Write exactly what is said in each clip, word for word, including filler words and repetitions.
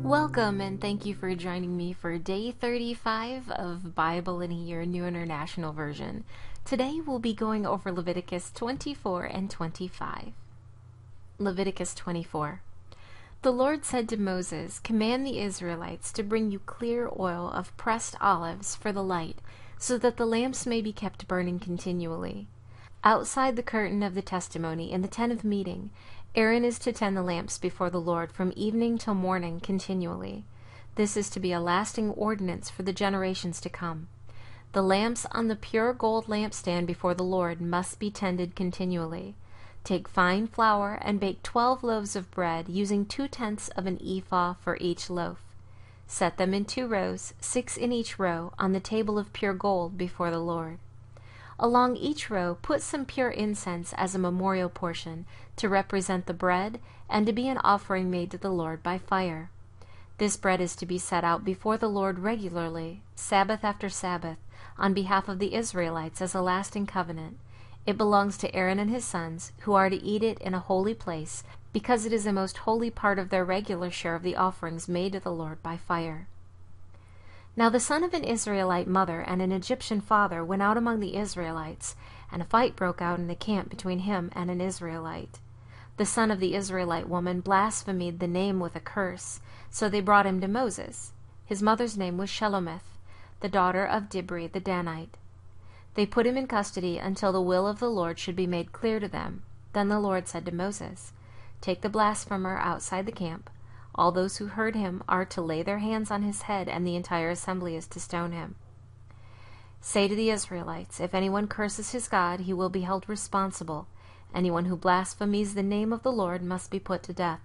Welcome and thank you for joining me for day thirty-five of Bible in a Year New International Version. Today we'll be going over Leviticus twenty-four and twenty-five. Leviticus twenty-four. The Lord said to Moses, "Command the Israelites to bring you clear oil of pressed olives for the light, so that the lamps may be kept burning continually. Outside the curtain of the testimony in the tent of meeting, Aaron is to tend the lamps before the Lord from evening till morning continually. This is to be a lasting ordinance for the generations to come. The lamps on the pure gold lampstand before the Lord must be tended continually. Take fine flour and bake twelve loaves of bread, using two-tenths of an ephah for each loaf. Set them in two rows, six in each row, on the table of pure gold before the Lord. Along each row put some pure incense as a memorial portion, to represent the bread, and to be an offering made to the Lord by fire. This bread is to be set out before the Lord regularly, Sabbath after Sabbath, on behalf of the Israelites as a lasting covenant. It belongs to Aaron and his sons, who are to eat it in a holy place, because it is a most holy part of their regular share of the offerings made to the Lord by fire." Now the son of an Israelite mother and an Egyptian father went out among the Israelites, and a fight broke out in the camp between him and an Israelite. The son of the Israelite woman blasphemed the name with a curse, so they brought him to Moses. His mother's name was Shelomith, the daughter of Dibri the Danite. They put him in custody until the will of the Lord should be made clear to them. Then the Lord said to Moses, "Take the blasphemer outside the camp. All those who heard him are to lay their hands on his head, and the entire assembly is to stone him. Say to the Israelites, if anyone curses his God, he will be held responsible. Anyone who blasphemes the name of the Lord must be put to death.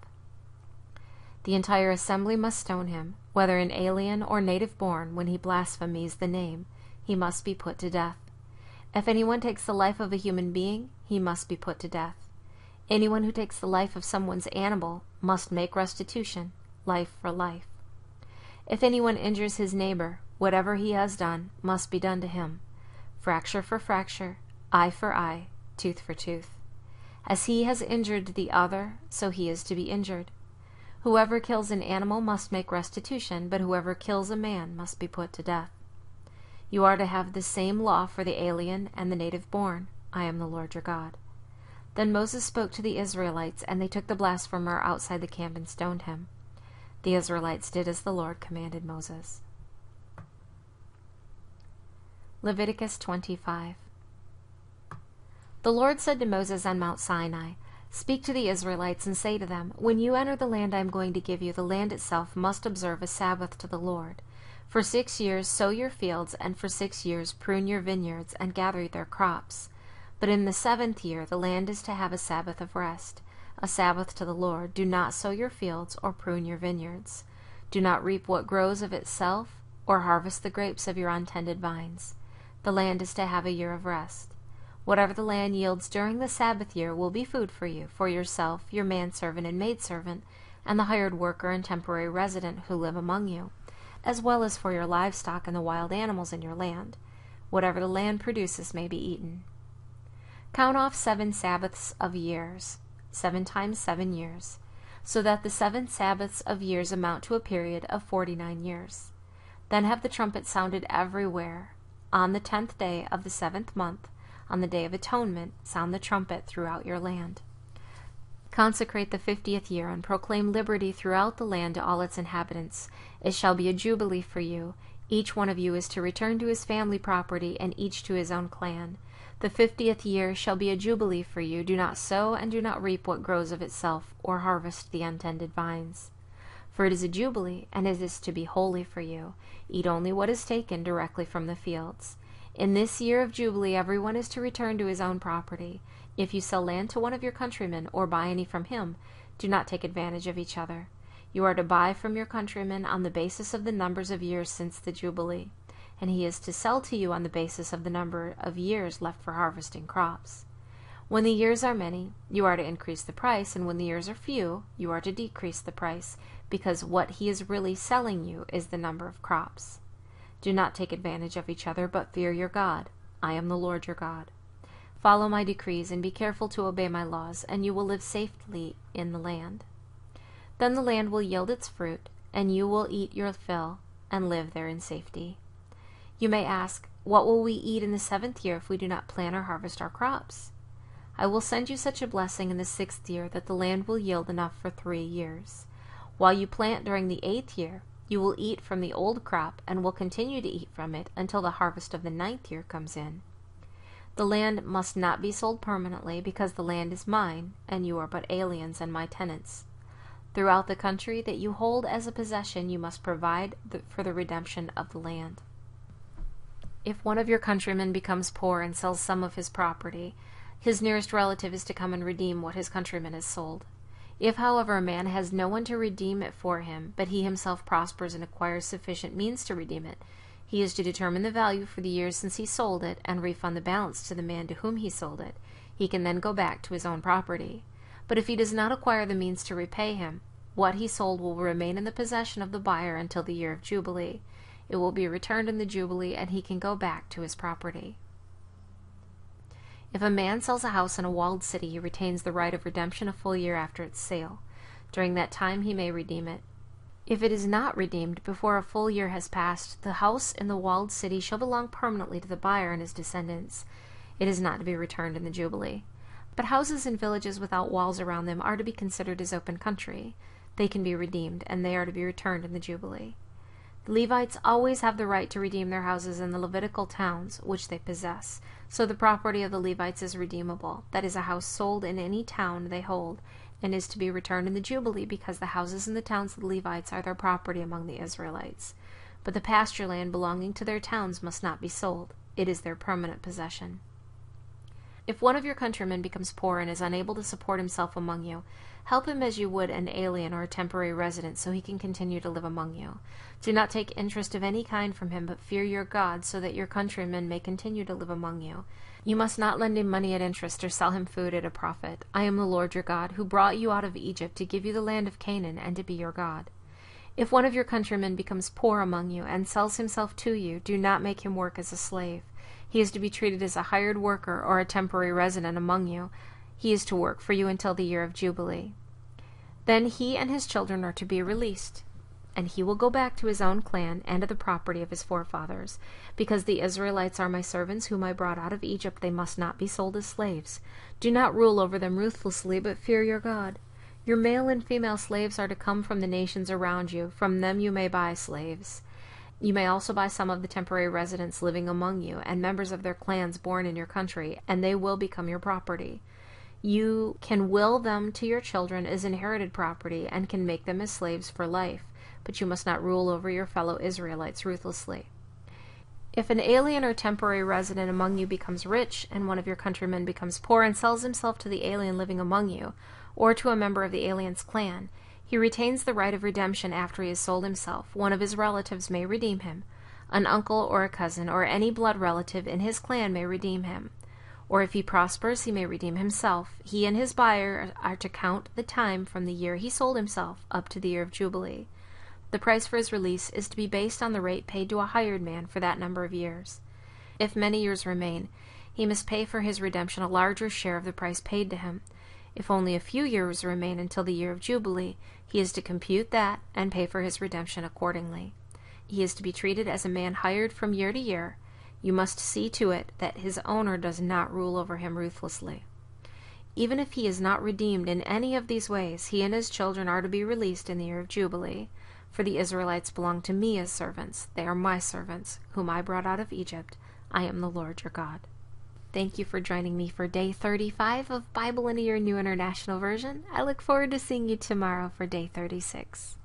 The entire assembly must stone him, whether an alien or native born. When he blasphemes the name, he must be put to death. If anyone takes the life of a human being, he must be put to death. Anyone who takes the life of someone's animal must make restitution, life for life. If anyone injures his neighbor, whatever he has done must be done to him. Fracture for fracture, eye for eye, tooth for tooth. As he has injured the other, so he is to be injured. Whoever kills an animal must make restitution, but whoever kills a man must be put to death. You are to have the same law for the alien and the native born. I am the Lord your God." Then Moses spoke to the Israelites, and they took the blasphemer outside the camp and stoned him. The Israelites did as the Lord commanded Moses. Leviticus twenty-five. The Lord said to Moses on Mount Sinai, "Speak to the Israelites and say to them, when you enter the land I am going to give you, the land itself must observe a Sabbath to the Lord. For six years sow your fields, and for six years prune your vineyards, and gather their crops. But in the seventh year the land is to have a Sabbath of rest, a Sabbath to the Lord. Do not sow your fields or prune your vineyards. Do not reap what grows of itself, or harvest the grapes of your untended vines. The land is to have a year of rest. Whatever the land yields during the Sabbath year will be food for you, for yourself, your manservant and maidservant, and the hired worker and temporary resident who live among you, as well as for your livestock and the wild animals in your land. Whatever the land produces may be eaten. Count off seven Sabbaths of years, seven times seven years, so that the seven Sabbaths of years amount to a period of forty-nine years. Then have the trumpet sounded everywhere. On the tenth day of the seventh month, on the Day of Atonement, sound the trumpet throughout your land. Consecrate the fiftieth year, and proclaim liberty throughout the land to all its inhabitants. It shall be a jubilee for you. Each one of you is to return to his family property, and each to his own clan. The fiftieth year shall be a jubilee for you. Do not sow and do not reap what grows of itself, or harvest the untended vines. For it is a jubilee, and it is to be holy for you. Eat only what is taken directly from the fields. In this year of jubilee everyone is to return to his own property. If you sell land to one of your countrymen, or buy any from him, do not take advantage of each other. You are to buy from your countryman on the basis of the numbers of years since the jubilee, and he is to sell to you on the basis of the number of years left for harvesting crops. When the years are many, you are to increase the price, and when the years are few, you are to decrease the price, because what he is really selling you is the number of crops. Do not take advantage of each other, but fear your God. I am the Lord your God. Follow my decrees and be careful to obey my laws, and you will live safely in the land. Then the land will yield its fruit, and you will eat your fill and live there in safety. You may ask, what will we eat in the seventh year if we do not plant or harvest our crops? I will send you such a blessing in the sixth year that the land will yield enough for three years. While you plant during the eighth year, you will eat from the old crop and will continue to eat from it until the harvest of the ninth year comes in. The land must not be sold permanently, because the land is mine, and you are but aliens and my tenants. Throughout the country that you hold as a possession, you must provide the, for the redemption of the land. If one of your countrymen becomes poor and sells some of his property, his nearest relative is to come and redeem what his countryman has sold. If, however, a man has no one to redeem it for him, but he himself prospers and acquires sufficient means to redeem it, he is to determine the value for the years since he sold it and refund the balance to the man to whom he sold it. He can then go back to his own property. But if he does not acquire the means to repay him, what he sold will remain in the possession of the buyer until the year of Jubilee. It will be returned in the Jubilee, and he can go back to his property. If a man sells a house in a walled city, he retains the right of redemption a full year after its sale. During that time he may redeem it. If it is not redeemed before a full year has passed, the house in the walled city shall belong permanently to the buyer and his descendants. It is not to be returned in the Jubilee. But houses in villages without walls around them are to be considered as open country. They can be redeemed, and they are to be returned in the Jubilee. The Levites always have the right to redeem their houses in the Levitical towns which they possess. So the property of the Levites is redeemable, that is, a house sold in any town they hold, and is to be returned in the Jubilee, because the houses in the towns of the Levites are their property among the Israelites. But the pasture land belonging to their towns must not be sold. It is their permanent possession. If one of your countrymen becomes poor and is unable to support himself among you, help him as you would an alien or a temporary resident, so he can continue to live among you. Do not take interest of any kind from him, but fear your God, so that your countrymen may continue to live among you. You must not lend him money at interest or sell him food at a profit. I am the Lord your God, who brought you out of Egypt to give you the land of Canaan and to be your God. If one of your countrymen becomes poor among you and sells himself to you, do not make him work as a slave. He is to be treated as a hired worker or a temporary resident among you. He is to work for you until the year of Jubilee. Then he and his children are to be released, and he will go back to his own clan and to the property of his forefathers. Because the Israelites are my servants, whom I brought out of Egypt, they must not be sold as slaves. Do not rule over them ruthlessly, but fear your God. Your male and female slaves are to come from the nations around you. From them you may buy slaves. You may also buy some of the temporary residents living among you, and members of their clans born in your country, and they will become your property. You can will them to your children as inherited property, and can make them as slaves for life, but you must not rule over your fellow Israelites ruthlessly. If an alien or temporary resident among you becomes rich, and one of your countrymen becomes poor and sells himself to the alien living among you, or to a member of the alien's clan, he retains the right of redemption after he has sold himself. One of his relatives may redeem him. An uncle or a cousin or any blood relative in his clan may redeem him. Or if he prospers, he may redeem himself. He and his buyer are to count the time from the year he sold himself up to the year of Jubilee. The price for his release is to be based on the rate paid to a hired man for that number of years. If many years remain, he must pay for his redemption a larger share of the price paid to him. If only a few years remain until the year of Jubilee, he is to compute that and pay for his redemption accordingly. He is to be treated as a man hired from year to year. You must see to it that his owner does not rule over him ruthlessly. Even if he is not redeemed in any of these ways, he and his children are to be released in the year of Jubilee. For the Israelites belong to me as servants. They are my servants, whom I brought out of Egypt. I am the Lord your God. Thank you for joining me for day thirty-five of Bible in a Year New International Version. I look forward to seeing you tomorrow for day thirty-six.